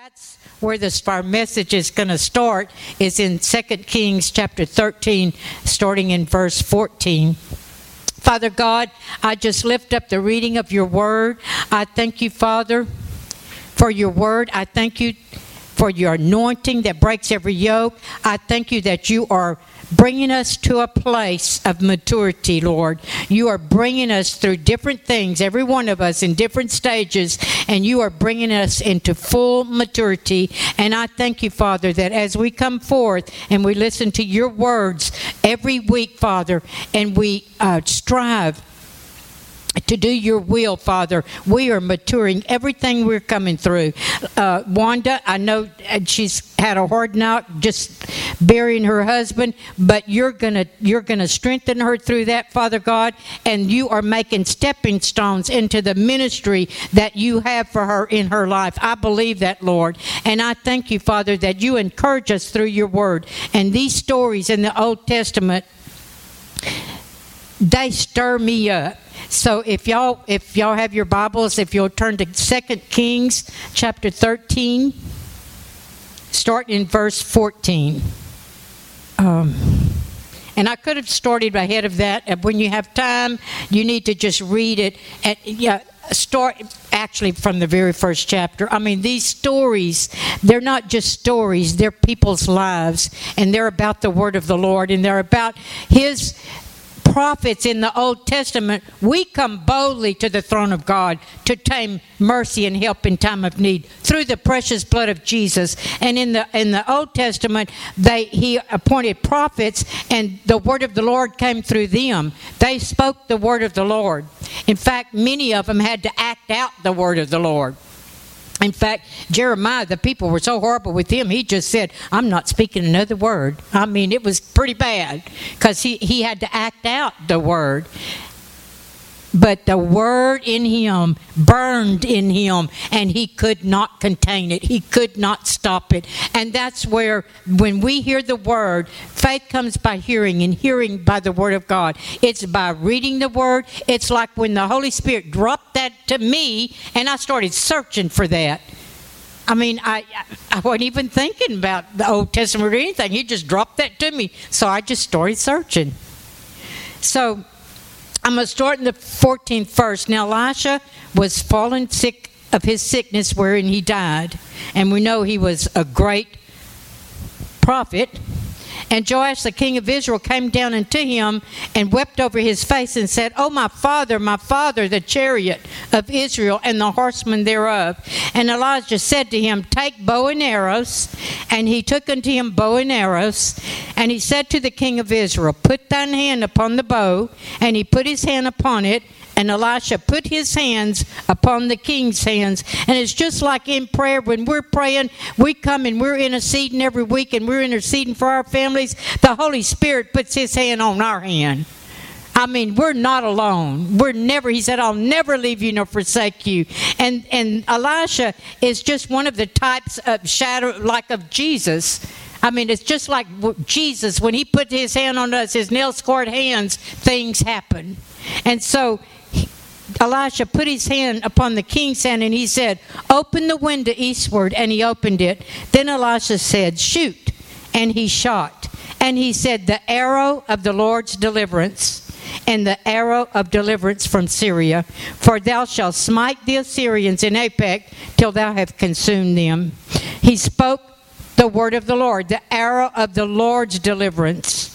that's where our message is going to start, is in 2 Kings chapter 13, starting in verse 14. Father God, I just lift up the reading of your word. I thank you, Father, for your word. I thank you for your anointing that breaks every yoke. I thank you that you are bringing us to a place of maturity, Lord. You are bringing us through different things, every one of us in different stages, and you are bringing us into full maturity. And I thank you, Father, that as we come forth and we listen to your words every week, Father, and we strive to do your will, Father, we are maturing everything we're coming through. Wanda, I know she's had a hard knock just burying her husband, but you're gonna strengthen her through that, Father God, and you are making stepping stones into the ministry that you have for her in her life. I believe that, Lord, and I thank you, Father, that you encourage us through your word. And these stories in the Old Testament, they stir me up. So if y'all have your Bibles, if you'll turn to 2 Kings chapter 13, starting in verse 14. And I could have started ahead of that. When you have time, you need to just read it. And, start actually from the very first chapter. I mean, these stories, they're not just stories. They're people's lives. And they're about the word of the Lord. And they're about his prophets in the Old Testament. We come boldly to the throne of God to obtain mercy and help in time of need through the precious blood of Jesus. And in the Old Testament, he appointed prophets, and the word of the Lord came through them. They spoke the word of the Lord. In fact, many of them had to act out the word of the Lord. In fact, Jeremiah, the people were so horrible with him, he just said, I'm not speaking another word. I mean, it was pretty bad because he had to act out the word. But the word in him burned in him, and he could not contain it. He could not stop it. And that's where, when we hear the word, faith comes by hearing, and hearing by the word of God. It's by reading the word. It's like when the Holy Spirit dropped that to me, and I started searching for that. I mean, I wasn't even thinking about the Old Testament or anything. He just dropped that to me. So I just started searching. So I'm going to start in the 14th verse. Now, Elisha was fallen sick of his sickness wherein he died. And we know he was a great prophet. And Joash, the king of Israel, came down unto him and wept over his face and said, O my father, the chariot of Israel and the horsemen thereof. And Elijah said to him, Take bow and arrows. And he took unto him bow and arrows. And he said to the king of Israel, Put thine hand upon the bow. And he put his hand upon it. And Elisha put his hands upon the king's hands. And it's just like in prayer. When we're praying, we come and we're interceding every week, and we're interceding for our families. The Holy Spirit puts his hand on our hand. I mean, we're not alone. He said, I'll never leave you nor forsake you. And Elisha is just one of the types of shadow, like of Jesus. I mean, it's just like Jesus. When he put his hand on us, his nail-scarred hands, things happen. And so Elisha put his hand upon the king's hand, and he said, Open the window eastward, and he opened it. Then Elisha said, Shoot, and he shot. And he said, The arrow of the Lord's deliverance, and the arrow of deliverance from Syria, for thou shalt smite the Assyrians in Aphek till thou have consumed them. He spoke the word of the Lord, the arrow of the Lord's deliverance.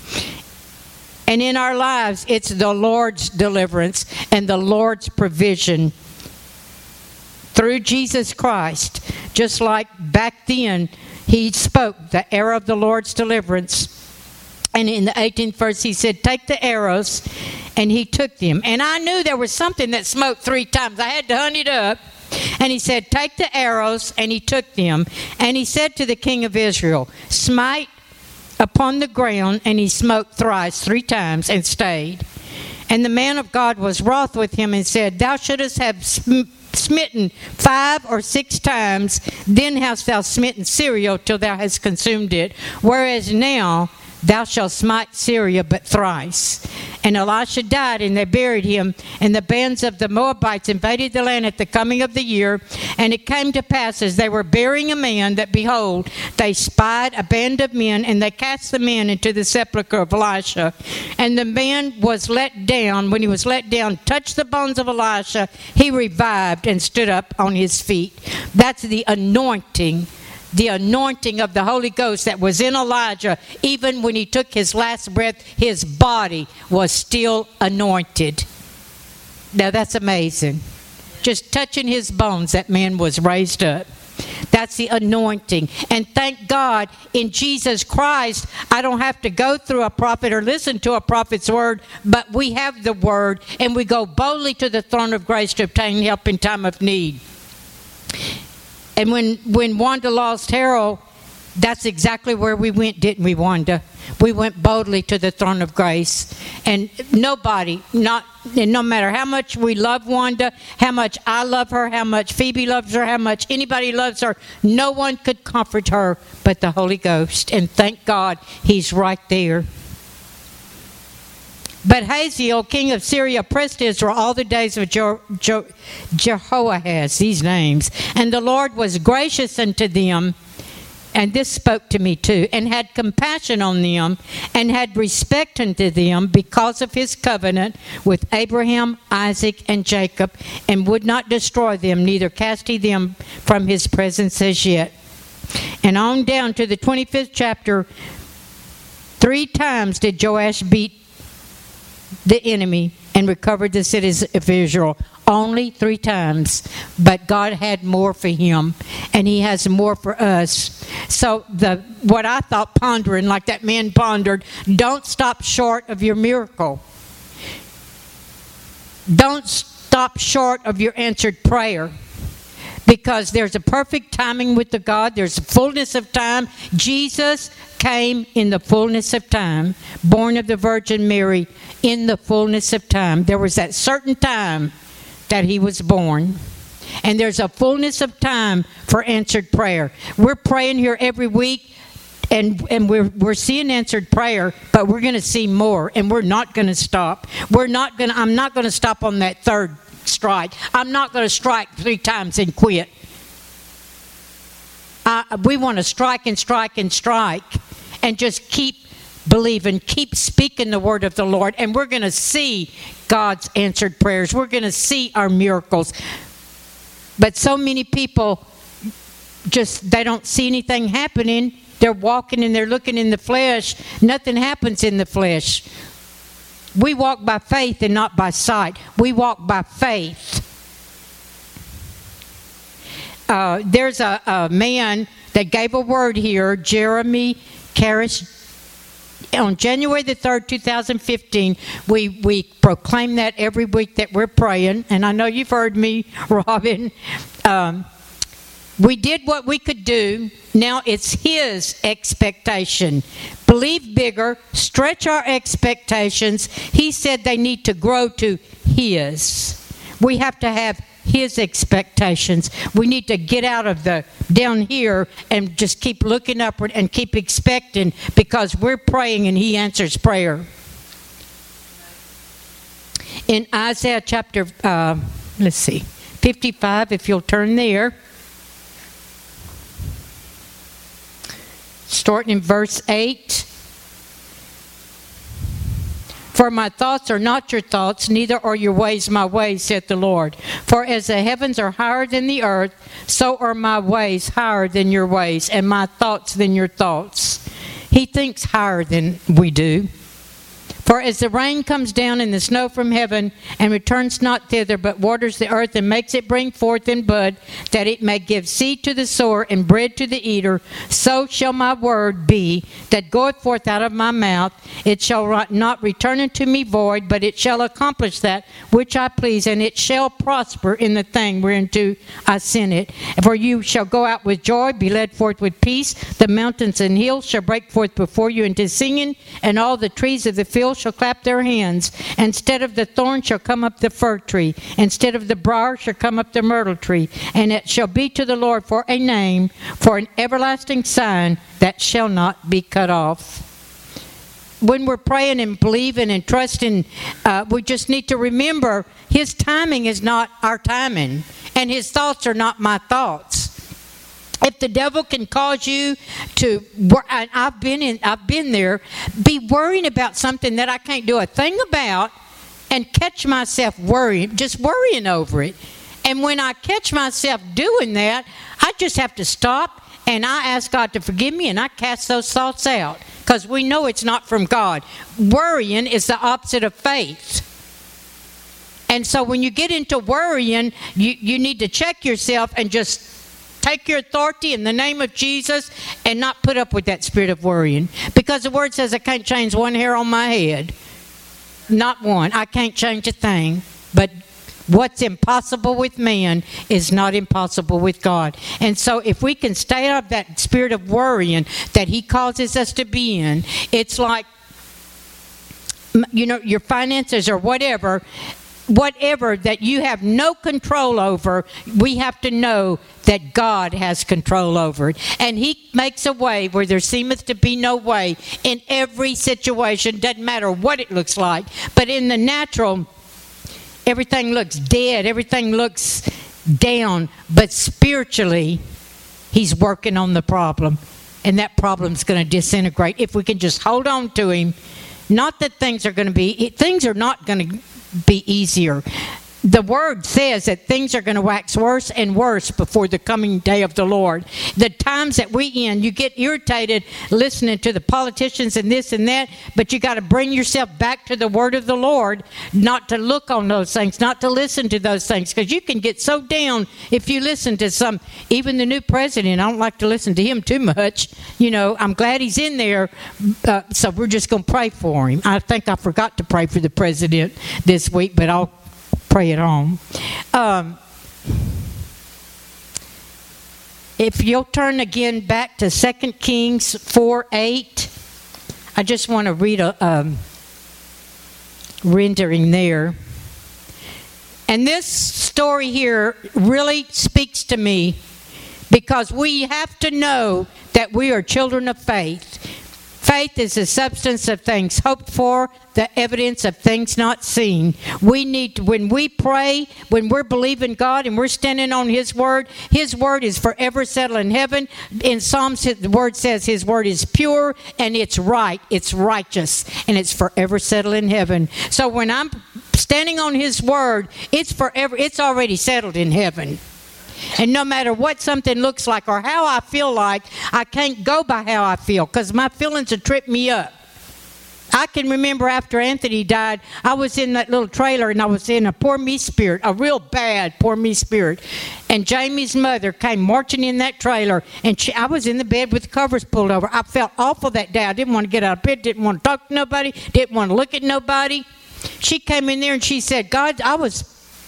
And in our lives, it's the Lord's deliverance and the Lord's provision through Jesus Christ. Just like back then, he spoke the arrow of the Lord's deliverance. And in the 18th verse, he said, Take the arrows. And he took them. And I knew there was something that smote 3 times. I had to hunt it up. And he said, Take the arrows. And he took them. And he said to the king of Israel, Smite upon the ground, and he smote thrice, 3 times, and stayed. And the man of God was wroth with him and said, Thou shouldest have smitten 5 or 6 times, then hast thou smitten Syria till thou hast consumed it. Whereas now thou shalt smite Syria but thrice. And Elisha died, and they buried him. And the bands of the Moabites invaded the land at the coming of the year. And it came to pass, as they were burying a man, that behold, they spied a band of men, and they cast the man into the sepulchre of Elisha. And the man was let down. When he was let down, touched the bones of Elisha, he revived and stood up on his feet. That's the anointing of the Holy Ghost that was in Elijah. Even when he took his last breath, his body was still anointed. Now that's amazing. Just touching his bones, that man was raised up. That's the anointing. And thank God, in Jesus Christ, I don't have to go through a prophet or listen to a prophet's word, but we have the word, and we go boldly to the throne of grace to obtain help in time of need. And when Wanda lost Harold, that's exactly where we went, didn't we, Wanda? We went boldly to the throne of grace. And nobody, no matter how much we love Wanda, how much I love her, how much Phoebe loves her, how much anybody loves her, no one could comfort her but the Holy Ghost. And thank God, he's right there. But Hazael, king of Syria, oppressed Israel all the days of Jehoahaz, these names. And the Lord was gracious unto them, and this spoke to me too, and had compassion on them, and had respect unto them because of his covenant with Abraham, Isaac, and Jacob, and would not destroy them, neither cast he them from his presence as yet. And on down to the 25th chapter, 3 times did Joash beat the enemy and recovered the cities of Israel. Only 3 times. But God had more for him, and he has more for us. So what I thought pondering, like that man pondered, don't stop short of your miracle. Don't stop short of your answered prayer. Because there's a perfect timing with the God. There's a fullness of time. Jesus came in the fullness of time. Born of the Virgin Mary in the fullness of time. There was that certain time that he was born. And there's a fullness of time for answered prayer. We're praying here every week. And we're seeing answered prayer, but we're going to see more. And we're not going to stop. I'm not going to stop on that 3rd strike. I'm not going to strike 3 times and quit. We want to strike and strike and strike and just keep believing, keep speaking the word of the Lord, and we're going to see God's answered prayers. We're going to see our miracles. But so many people they don't see anything happening. They're walking and they're looking in the flesh. Nothing happens in the flesh. We walk by faith and not by sight. We walk by faith. There's a man that gave a word here, Jeremy Carish. On January the 3rd, 2015, we proclaim that every week that we're praying. And I know you've heard me, Robin. We did what we could do. Now it's his expectation. Believe bigger. Stretch our expectations. He said they need to grow to his. We have to have his expectations. We need to get out of the down here and just keep looking upward and keep expecting, because we're praying and he answers prayer. In Isaiah chapter 55, if you'll turn there. Starting in verse 8. For my thoughts are not your thoughts, neither are your ways my ways, saith the Lord. For as the heavens are higher than the earth, so are my ways higher than your ways, and my thoughts than your thoughts. He thinks higher than we do. For as the rain comes down and the snow from heaven, and returns not thither, but waters the earth and makes it bring forth and bud, that it may give seed to the sower and bread to the eater, so shall my word be that goeth forth out of my mouth. It shall not return unto me void, but it shall accomplish that which I please, and it shall prosper in the thing whereunto I sent it. For you shall go out with joy, be led forth with peace. The mountains and hills shall break forth before you into singing, and all the trees of the field shall clap their hands. Instead of the thorn shall come up the fir tree. Instead of the briar shall come up the myrtle tree. And it shall be to the Lord for a name, for an everlasting sign that shall not be cut off. when we're praying and believing and trusting, we just need to remember His timing is not our timing, and His thoughts are not my thoughts. If the devil can cause you to, and I've been there, be worrying about something that I can't do a thing about, and catch myself worrying, just worrying over it. And when I catch myself doing that, I just have to stop and I ask God to forgive me, and I cast those thoughts out, because we know it's not from God. Worrying is the opposite of faith. And so when you get into worrying, you need to check yourself and just take your authority in the name of Jesus and not put up with that spirit of worrying. Because the Word says I can't change one hair on my head. Not one. I can't change a thing. But what's impossible with man is not impossible with God. And so if we can stay out of that spirit of worrying that He causes us to be in, it's like, your finances or whatever that you have no control over, we have to know that God has control over it. And He makes a way where there seemeth to be no way in every situation. Doesn't matter what it looks like. But in the natural, everything looks dead. Everything looks down. But spiritually, He's working on the problem. And that problem's going to disintegrate if we can just hold on to Him. Not that things are not going to be easier. The Word says that things are going to wax worse and worse before the coming day of the Lord. The times that we in, you get irritated listening to the politicians and this and that, but you got to bring yourself back to the Word of the Lord, not to look on those things, not to listen to those things, because you can get so down if you listen to even the new president. I don't like to listen to him too much. I'm glad he's in there, so we're just going to pray for him. I think I forgot to pray for the president this week, but I'll pray it on. If you'll turn again back to 2 Kings 4:8, I just want to read a rendering there. And this story here really speaks to me, because we have to know that we are children of faith. Faith is the substance of things hoped for, the evidence of things not seen. We need to, when we pray, when we're believing God and we're standing on His Word is forever settled in heaven. In Psalms, the Word says His Word is pure and it's right, it's righteous, and it's forever settled in heaven. So when I'm standing on His Word, it's already settled in heaven. And no matter what something looks like or how I feel like, I can't go by how I feel, because my feelings will trip me up. I can remember after Anthony died, I was in that little trailer and I was in a poor me spirit, a real bad poor me spirit. And Jamie's mother came marching in that trailer, and I was in the bed with the covers pulled over. I felt awful that day. I didn't want to get out of bed, didn't want to talk to nobody, didn't want to look at nobody. She came in there and she said, God, I was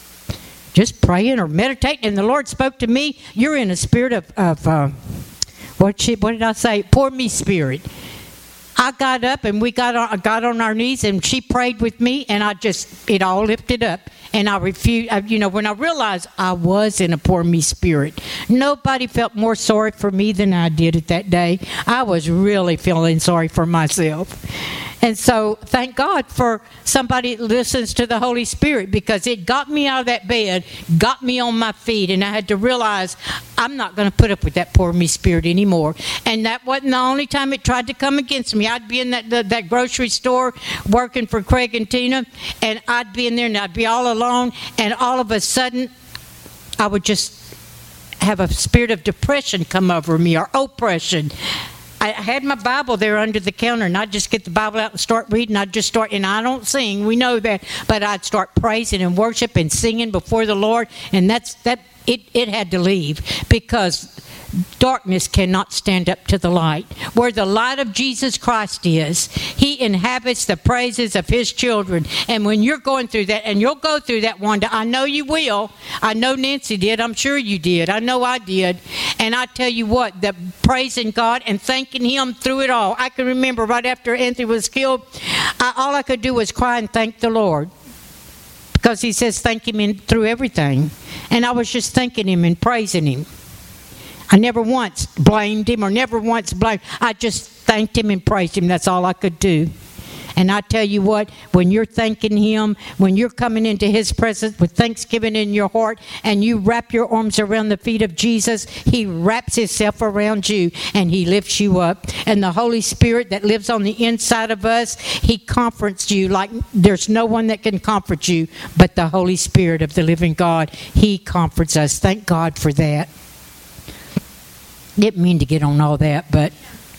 just praying or meditating, and the Lord spoke to me. You're in a spirit of what did I say? Poor me spirit. I got up and we got on our knees, and she prayed with me, and it all lifted up. And I refused, when I realized I was in a poor me spirit, nobody felt more sorry for me than I did at that day. I was really feeling sorry for myself. And so thank God for somebody that listens to the Holy Spirit, because it got me out of that bed, got me on my feet, and I had to realize I'm not going to put up with that poor me spirit anymore. And that wasn't the only time it tried to come against me. I'd be in that grocery store working for Craig and Tina, and I'd be in there and I'd be all alone, and all of a sudden I would just have a spirit of depression come over me, or oppression. I had my Bible there under the counter, and I'd just get the Bible out and start reading. And I don't sing, we know that, but I'd start praising and worship and singing before the Lord, and it had to leave, because darkness cannot stand up to the light. Where the light of Jesus Christ is, He inhabits the praises of His children. And when you're going through that, and you'll go through that one day, I know you will. I know Nancy did. I'm sure you did. I know I did. And I tell you what, the praising God and thanking Him through it all. I can remember right after Anthony was killed, all I could do was cry and thank the Lord, because He says thank Him through everything. And I was just thanking Him and praising Him. I never once blamed Him or never once blamed. I just thanked Him and praised Him. That's all I could do. And I tell you what, when you're thanking Him, when you're coming into His presence with thanksgiving in your heart, and you wrap your arms around the feet of Jesus, He wraps Himself around you and He lifts you up. And the Holy Spirit that lives on the inside of us, He comforts you like there's no one that can comfort you but the Holy Spirit of the living God. He comforts us. Thank God for that. Didn't mean to get on all that, but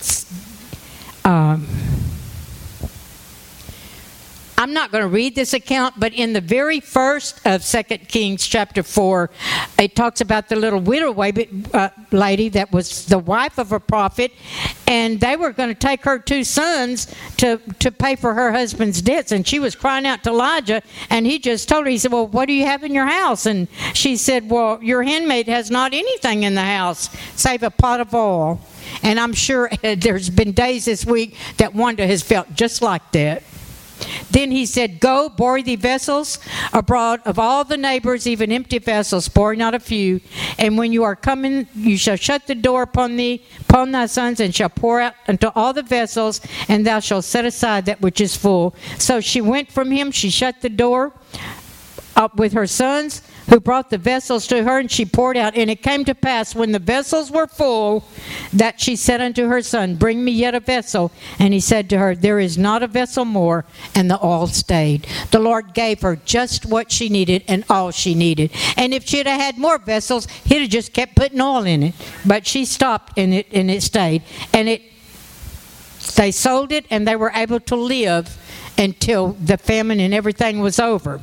I'm not going to read this account, but in the very first of 2 Kings chapter 4, it talks about the little widow lady that was the wife of a prophet, and they were going to take her 2 sons to pay for her husband's debts, and she was crying out to Elijah, and he just told her, he said, well, what do you have in your house? And she said, well, your handmaid has not anything in the house save a pot of oil. And I'm sure there's been days this week that Wanda has felt just like that. Then he said, go, borrow thee vessels abroad of all the neighbors, even empty vessels, borrow not a few. And when you are coming, you shall shut the door upon thy sons, and shall pour out unto all the vessels, and thou shalt set aside that which is full. So she went from him, she shut the door up with her sons, who brought the vessels to her, and she poured out. And it came to pass, when the vessels were full, that she said unto her son, bring me yet a vessel. And he said to her, there is not a vessel more. And the oil stayed. The Lord gave her just what she needed and all she needed. And if she'd have had more vessels, he'd have just kept putting oil in it. But she stopped, and it stayed. And they sold it, and they were able to live until the famine and everything was over.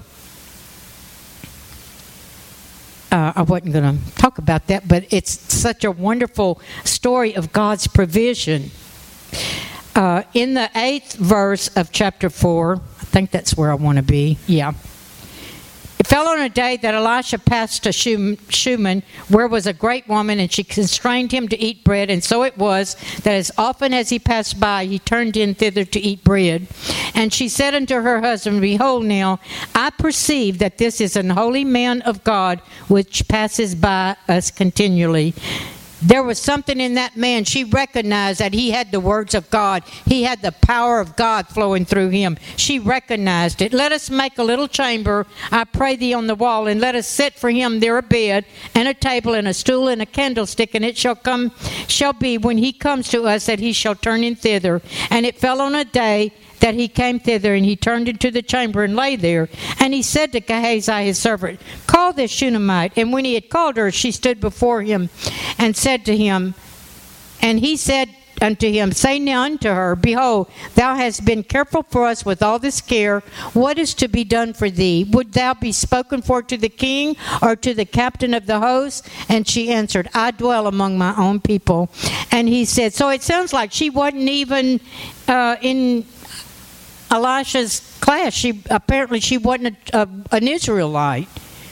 I wasn't going to talk about that, but it's such a wonderful story of God's provision. In the 8th verse of chapter 4, I think that's where I want to be. Yeah. It fell on a day that Elisha passed to Shunem, where was a great woman, and she constrained him to eat bread. And so it was that as often as he passed by, he turned in thither to eat bread. And she said unto her husband, behold now, I perceive that this is an holy man of God, which passes by us continually. There was something in that man. She recognized that he had the words of God. He had the power of God flowing through him. She recognized it. Let us make a little chamber, I pray thee, on the wall, and let us set for him there a bed, and a table, and a stool, and a candlestick, and it shall be when he comes to us that he shall turn in thither. And it fell on a day that he came thither, and he turned into the chamber and lay there. And he said to Gehazi his servant, call this Shunammite. And when he had called her, she stood before him and said to him, and he said unto him, say now unto her, behold, thou hast been careful for us with all this care. What is to be done for thee? Would thou be spoken for to the king or to the captain of the host? And she answered, I dwell among my own people. And he said, so it sounds like she wasn't even in Elisha's class. She wasn't an Israelite.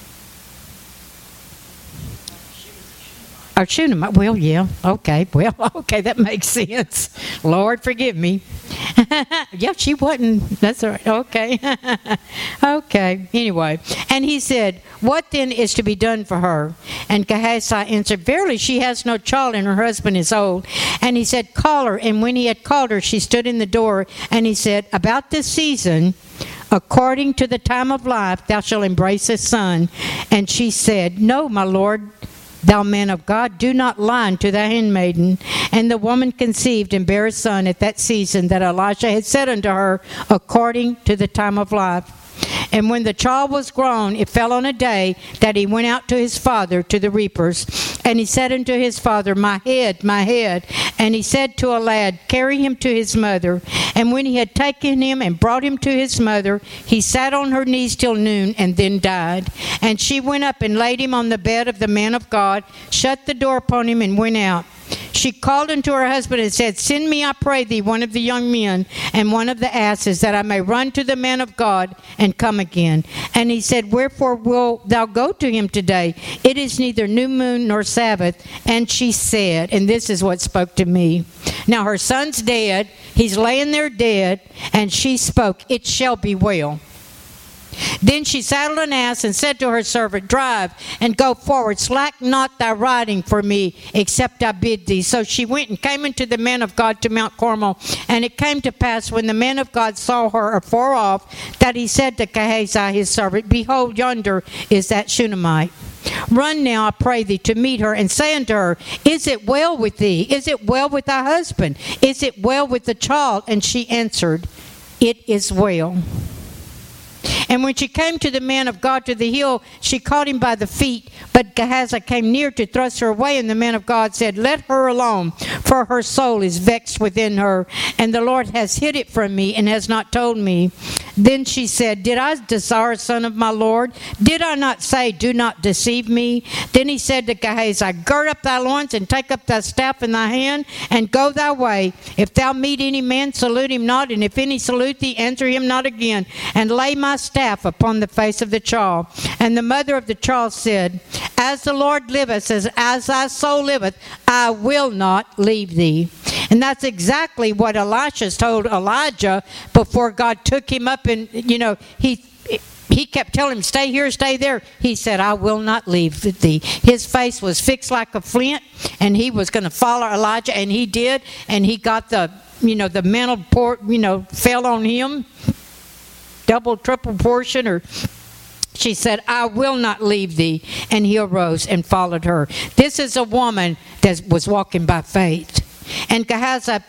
Or Shunammite. Well, yeah. Okay. Well, okay. That makes sense. Lord, forgive me. Yeah, she wasn't. That's all right. Okay. Okay. Anyway. And he said, what then is to be done for her? And Gehazi answered, verily, she has no child, and her husband is old. And he said, call her. And when he had called her, she stood in the door. And he said, about this season, according to the time of life, thou shalt embrace a son. And she said, no, my Lord, thou man of God, do not lie unto thy handmaiden. And the woman conceived and bare a son at that season that Elisha had said unto her, according to the time of life. And when the child was grown, it fell on a day that he went out to his father to the reapers. And he said unto his father, my head, my head. And he said to a lad, carry him to his mother. And when he had taken him and brought him to his mother, he sat on her knees till noon, and then died. And she went up and laid him on the bed of the man of God, shut the door upon him, and went out. She called unto her husband and said, send me, I pray thee, one of the young men and one of the asses, that I may run to the man of God and come again. And he said, wherefore wilt thou go to him today? It is neither new moon nor Sabbath. And she said, and this is what spoke to me. Now her son's dead. He's laying there dead. And she spoke, it shall be well. Then she saddled an ass and said to her servant, drive and go forward. Slack not thy riding for me, except I bid thee. So she went and came unto the man of God to Mount Carmel. And it came to pass, when the man of God saw her afar off, that he said to Gehazi his servant, behold, yonder is that Shunammite. Run now, I pray thee, to meet her, and say unto her, is it well with thee? Is it well with thy husband? Is it well with the child? And she answered, it is well. And when she came to the man of God to the hill, she caught him by the feet. But Gehazi came near to thrust her away, and the man of God said, let her alone, for her soul is vexed within her, and the Lord has hid it from me, and has not told me. Then she said, did I desire a son of my Lord? Did I not say, do not deceive me? Then he said to Gehazi, gird up thy loins, and take up thy staff in thy hand, and go thy way. If thou meet any man, salute him not, and if any salute thee, answer him not again, and lay my staff upon the face of the child. And the mother of the child said, as the Lord liveth, as thy soul liveth, I will not leave thee. And that's exactly what Elisha told Elijah before God took him up, and he kept telling him, stay here, stay there. He said, I will not leave thee. His face was fixed like a flint, and he was going to follow Elijah, and he did, and he got the mantle fell on him, double, triple portion, or she said, I will not leave thee. And he arose and followed her. This is a woman that was walking by faith. And Gehazi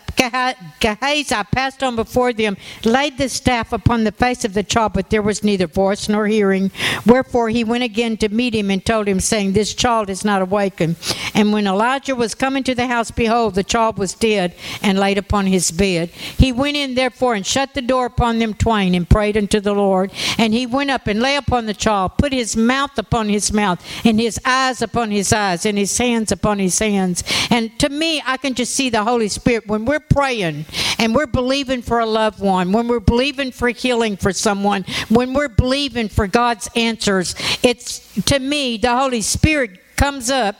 passed on before them, laid the staff upon the face of the child, but there was neither voice nor hearing. Wherefore he went again to meet him, and told him, saying, this child is not awakened. And when Elijah was coming to the house, behold, the child was dead, and laid upon his bed. He went in therefore, and shut the door upon them twain, and prayed unto the Lord. And he went up and lay upon the child, put his mouth upon his mouth, and his eyes upon his eyes, and his hands upon his hands. And to me, I can just see the Holy Spirit when we're praying and we're believing for a loved one, when we're believing for healing for someone, when we're believing for God's answers. It's, to me, the Holy Spirit comes up.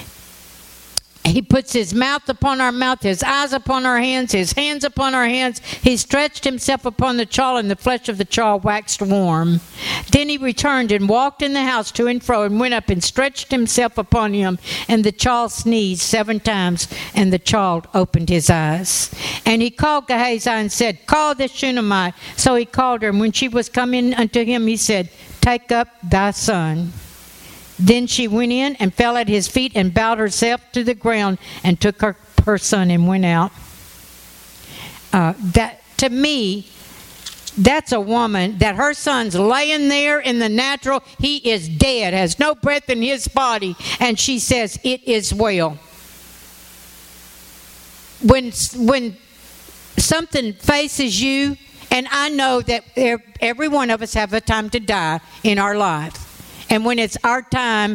He puts his mouth upon our mouth, his eyes upon our hands, his hands upon our hands. He stretched himself upon the child, and the flesh of the child waxed warm. Then he returned and walked in the house to and fro, and went up and stretched himself upon him. And the child sneezed 7 times, and the child opened his eyes. And he called Gehazi and said, call this Shunammite. So he called her, and when she was come in unto him, he said, take up thy son. Then she went in and fell at his feet, and bowed herself to the ground, and took her son and went out. That, to me, that's a woman that her son's laying there in the natural. He is dead, has no breath in his body, and she says, it is well. When something faces you, and I know that every one of us have a time to die in our life. And when it's our time,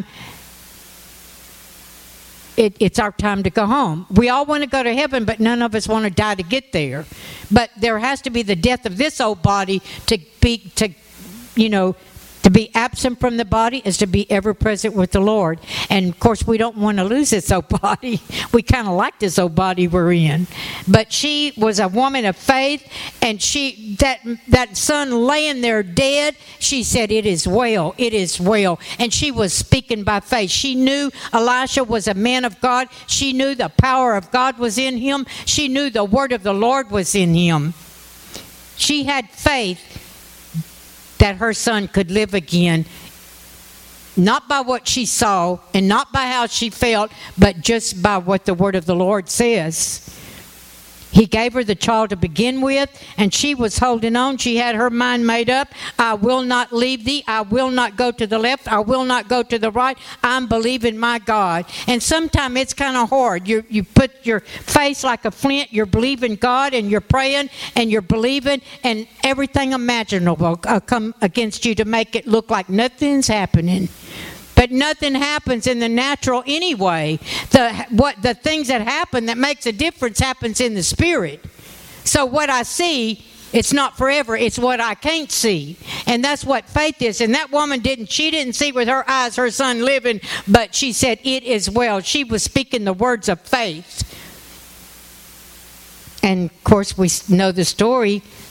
it's our time to go home. We all want to go to heaven, but none of us want to die to get there. But there has to be the death of this old body to be absent from the body is to be ever present with the Lord. And of course, we don't want to lose this old body. We kind of like this old body we're in. But she was a woman of faith, and that son laying there dead, she said, it is well, it is well. And she was speaking by faith. She knew Elisha was a man of God. She knew the power of God was in him. She knew the word of the Lord was in him. She had faith that her son could live again, not by what she saw and not by how she felt, but just by what the word of the Lord says. He gave her the child to begin with, and she was holding on. She had her mind made up. I will not leave thee. I will not go to the left. I will not go to the right. I'm believing my God. And sometimes it's kind of hard. You put your face like a flint. You're believing God, and you're praying, and you're believing, and everything imaginable come against you to make it look like nothing's happening. But nothing happens in the natural anyway. The things that happen that makes a difference happens in the spirit. So what I see, it's not forever. It's what I can't see. And that's what faith is. And that woman she didn't see with her eyes her son living, but she said, it is well. She was speaking the words of faith. And of course, we know the story.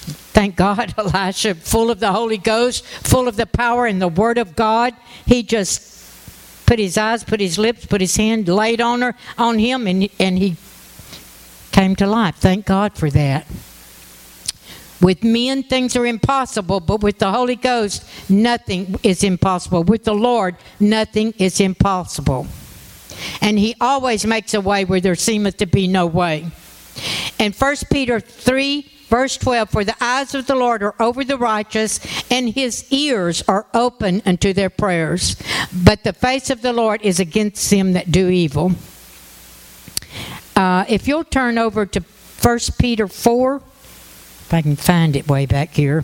Thank God, Elisha, full of the Holy Ghost, full of the power and the Word of God, he just put his eyes, put his lips, put his hand, laid on him, and he came to life. Thank God for that. With men, things are impossible, but with the Holy Ghost, nothing is impossible. With the Lord, nothing is impossible. And he always makes a way where there seemeth to be no way. And 1 Peter 3, verse 12, for the eyes of the Lord are over the righteous, and his ears are open unto their prayers. But the face of the Lord is against them that do evil. If you'll turn over to 1 Peter 4, if I can find it way back here.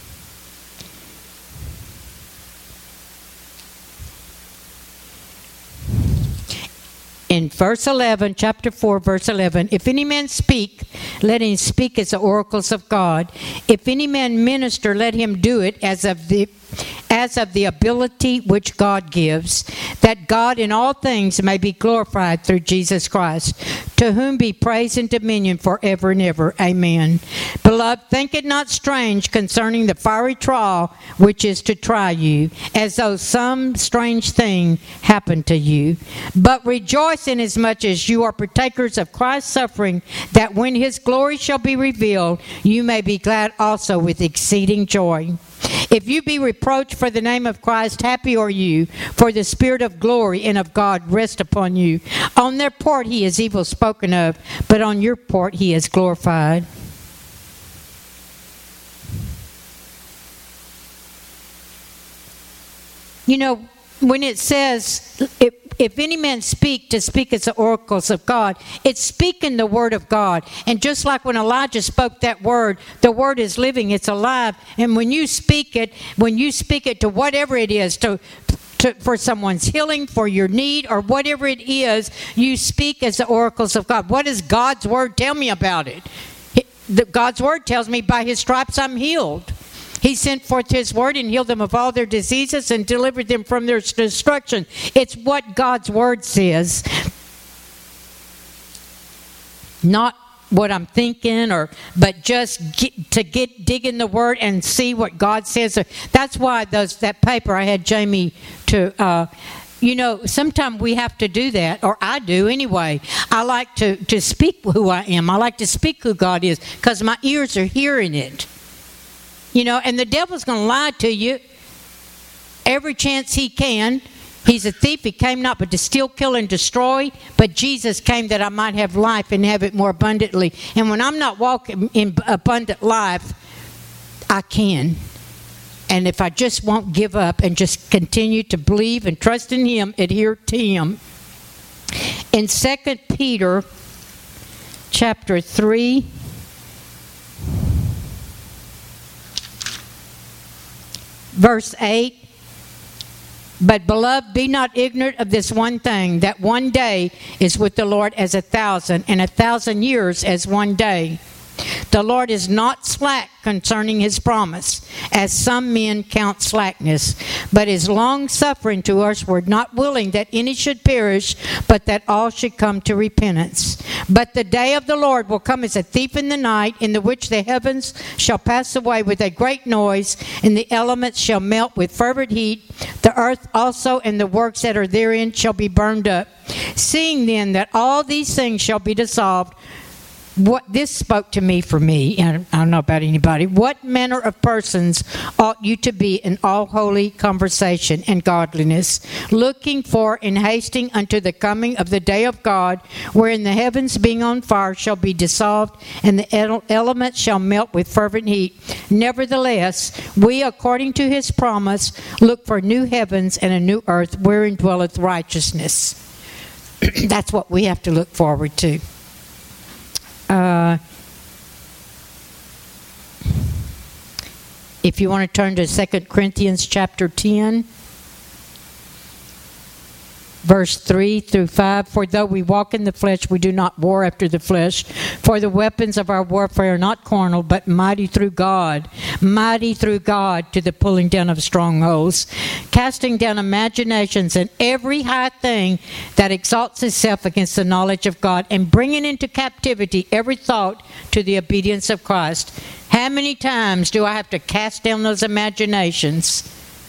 In verse 11, chapter 4, verse 11, if any man speak, let him speak as the oracles of God. If any man minister, let him do it as of the ability which God gives, that God in all things may be glorified through Jesus Christ, to whom be praise and dominion forever and ever. Amen. Beloved, think it not strange concerning the fiery trial which is to try you, as though some strange thing happened to you. But rejoice inasmuch as you are partakers of Christ's suffering, that when his glory shall be revealed, you may be glad also with exceeding joy. If you be reproached for the name of Christ, happy are you, for the Spirit of glory and of God rest upon you. On their part he is evil spoken of, but on your part he is glorified. You know, when it says, if any man speak, to speak as the oracles of God, it's speaking the word of God. And just like when Elijah spoke that word, the word is living, it's alive. And when you speak it to whatever it is, for someone's healing, for your need, or whatever it is, you speak as the oracles of God. What does God's word tell me about it? God's word tells me by his stripes I'm healed. He sent forth his word and healed them of all their diseases and delivered them from their destruction. It's what God's word says. Not what I'm thinking, but just dig in the word and see what God says. That's why that paper I had Jamie to... sometimes we have to do that, or I do anyway. I like to speak who I am. I like to speak who God is because my ears are hearing it. And the devil's going to lie to you every chance he can. He's a thief. He came not but to steal, kill, and destroy. But Jesus came that I might have life and have it more abundantly. And when I'm not walking in abundant life, I can. And if I just won't give up and just continue to believe and trust in him, adhere to him. In 2 Peter chapter 3, verse 8, but beloved, be not ignorant of this one thing, that one day is with the Lord as 1,000, and 1,000 years as one day. The Lord is not slack concerning his promise, as some men count slackness, but is long-suffering to us, we're not willing that any should perish, but that all should come to repentance. But the day of the Lord will come as a thief in the night, in the which the heavens shall pass away with a great noise, and the elements shall melt with fervent heat. The earth also and the works that are therein shall be burned up. Seeing then that all these things shall be dissolved, what this spoke to me for me, and I don't know about anybody, what manner of persons ought you to be in all holy conversation and godliness, looking for and hasting unto the coming of the day of God, wherein the heavens being on fire shall be dissolved, and the elements shall melt with fervent heat. Nevertheless, we, according to his promise, look for new heavens and a new earth, wherein dwelleth righteousness. That's what we have to look forward to. If you want to turn to 2 Corinthians chapter 10, verse 3 through 5. For though we walk in the flesh, we do not war after the flesh. For the weapons of our warfare are not carnal, but mighty through God to the pulling down of strongholds, casting down imaginations and every high thing that exalts itself against the knowledge of God, and bringing into captivity every thought to the obedience of Christ. How many times do I have to cast down those imaginations?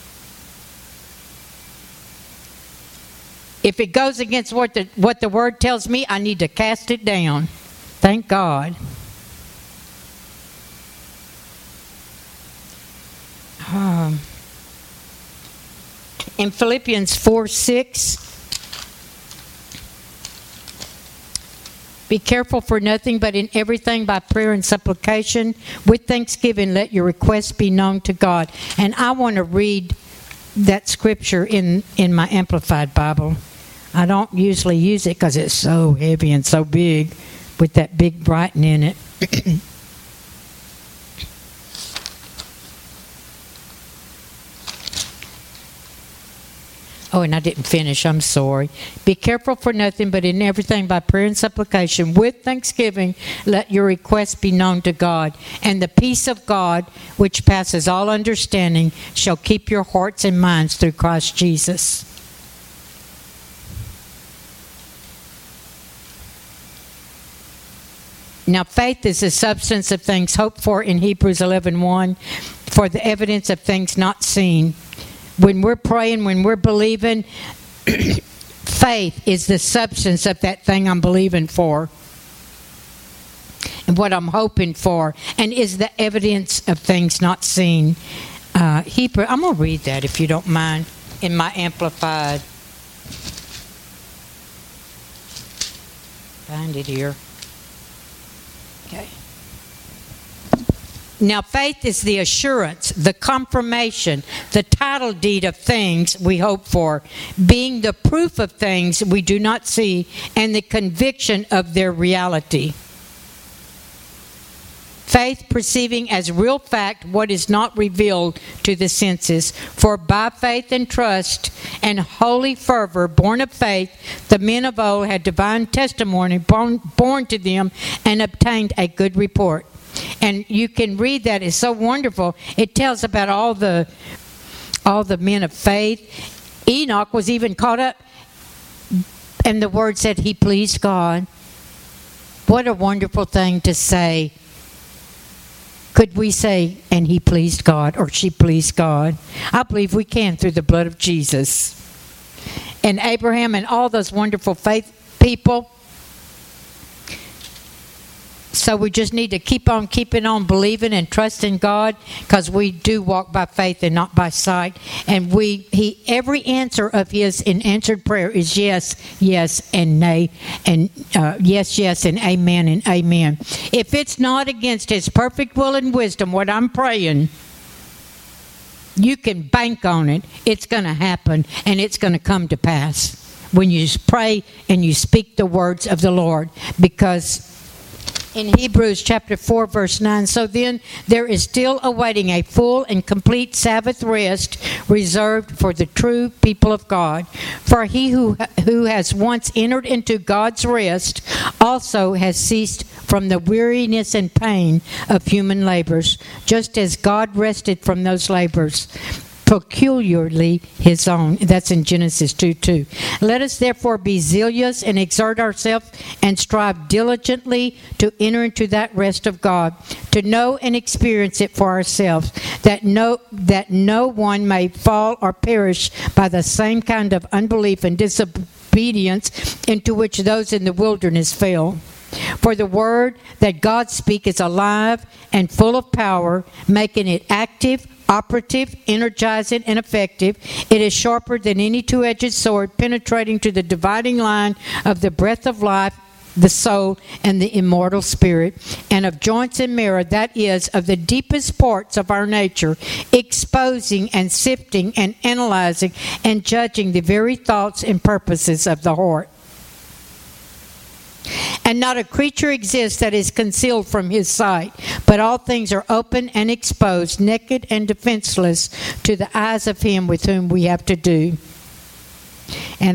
If it goes against what the Word tells me, I need to cast it down. Thank God. In Philippians 4:6, be careful for nothing, but in everything by prayer and supplication, with thanksgiving, let your requests be known to God. And I want to read that scripture in my Amplified Bible. I don't usually use it because it's so heavy and so big with that big writing in it. Oh, and I didn't finish. I'm sorry. Be careful for nothing, but in everything by prayer and supplication, with thanksgiving, let your requests be known to God. And the peace of God, which passes all understanding, shall keep your hearts and minds through Christ Jesus. Now, faith is the substance of things hoped for in Hebrews 11:1, for the evidence of things not seen. When we're praying, when we're believing, faith is the substance of that thing I'm believing for and what I'm hoping for, and is the evidence of things not seen. Hebrew, I'm going to read that if you don't mind in my Amplified. Find it here. Okay. Now, faith is the assurance, the confirmation, the title deed of things we hope for, being the proof of things we do not see, and the conviction of their reality. Faith perceiving as real fact what is not revealed to the senses. For by faith and trust and holy fervor, born of faith, the men of old had divine testimony born to them and obtained a good report. And you can read that. It's so wonderful. It tells about all the men of faith. Enoch was even caught up, and the word said he pleased God. What a wonderful thing to say. Could we say, and he pleased God, or she pleased God? I believe we can through the blood of Jesus. And Abraham and all those wonderful faith people. So we just need to keep on keeping on believing and trusting God, because we do walk by faith and not by sight. And every answer of His in answered prayer is yes, yes, and nay, and yes, yes, and amen, and amen. If it's not against His perfect will and wisdom, what I'm praying, you can bank on it. It's going to happen, and it's going to come to pass when you pray and you speak the words of the Lord. Because in Hebrews chapter 4, verse 9, so then there is still awaiting a full and complete Sabbath rest reserved for the true people of God. For he who has once entered into God's rest also has ceased from the weariness and pain of human labors, just as God rested from those labors, peculiarly His own. That's in Genesis 2:2. Let us therefore be zealous and exert ourselves and strive diligently to enter into that rest of God, to know and experience it for ourselves, that no one may fall or perish by the same kind of unbelief and disobedience into which those in the wilderness fell. For the word that God speaks is alive and full of power, making it active, operative, energizing, and effective. It is sharper than any two-edged sword, penetrating to the dividing line of the breath of life, the soul, and the immortal spirit, and of joints and marrow, that is, of the deepest parts of our nature, exposing and sifting and analyzing and judging the very thoughts and purposes of the heart. And not a creature exists that is concealed from His sight, but all things are open and exposed, naked and defenseless to the eyes of Him with whom we have to do. And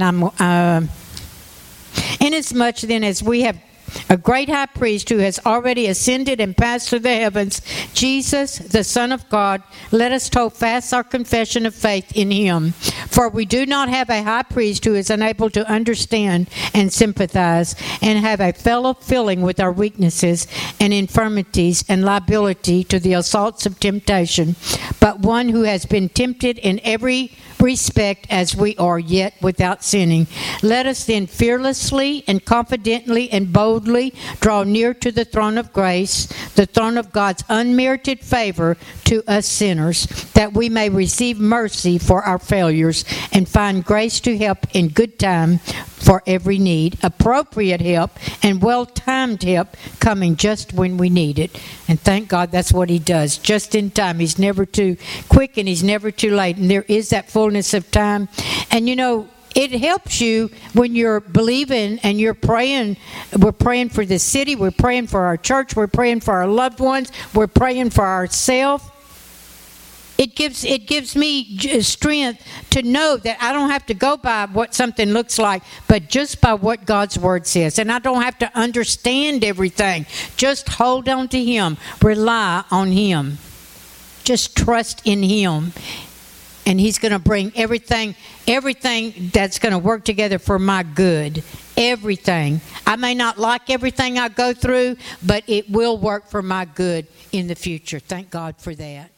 inasmuch then as we have a great high priest who has already ascended and passed through the heavens, Jesus, the Son of God, let us hold fast our confession of faith in him. For we do not have a high priest who is unable to understand and sympathize and have a fellow feeling with our weaknesses and infirmities and liability to the assaults of temptation, but one who has been tempted in every respect as we are, yet without sinning. Let us then fearlessly and confidently and boldly draw near to the throne of grace, the throne of God's unmerited favor to us sinners, that we may receive mercy for our failures and find grace to help in good time for every need, appropriate help and well-timed help coming just when we need it. And thank God that's what he does, just in time. He's never too quick and he's never too late. And there is that fullness of time. And you know, it helps you when you're believing and you're praying. We're praying for the city. We're praying for our church. We're praying for our loved ones. We're praying for ourselves. It gives me strength to know that I don't have to go by what something looks like, but just by what God's word says. And I don't have to understand everything. Just hold on to him. Rely on him. Just trust in him. And he's going to bring everything that's going to work together for my good. Everything. I may not like everything I go through, but it will work for my good in the future. Thank God for that.